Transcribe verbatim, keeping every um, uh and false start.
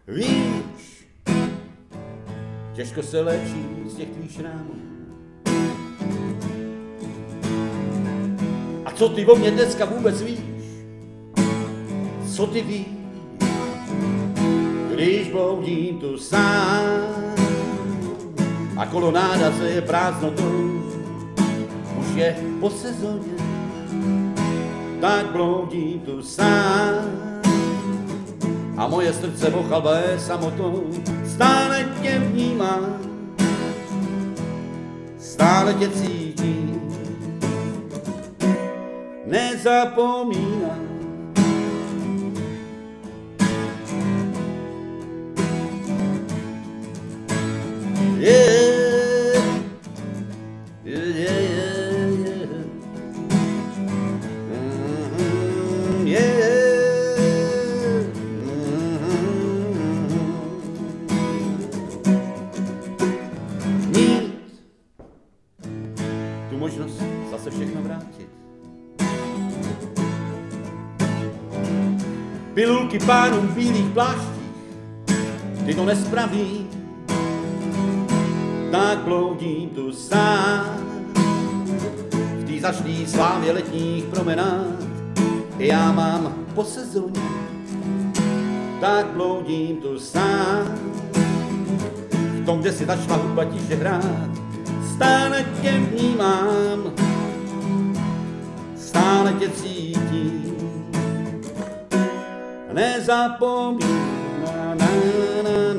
Víš, těžko se léčí z těch tvých šrámů. A co ty o mě dneska vůbec víš? Co ty víš, když bloudím tu sám a kolonáda se je prázdnotou, už je po sezóně, tak bloudím tu sám a moje srdce ochalvé samotou. Stále tě vnímám, stále tě cítím, nezapomínám. Yeah, yeah, yeah, yeah. Mm-hmm, yeah. Tu možnost zase všechno vrátit. Pilulky pánům v bílých pláštích, ty to nespraví, tak bloudím tu sám v tý zašlý slávě letních promenád. I já mám po sezóně, tak bloudím tu sám v tom, kde si začala hudba tiše hrát. Stále tě vnímám, stále tě cítím, nezapomínám. Na, na, na.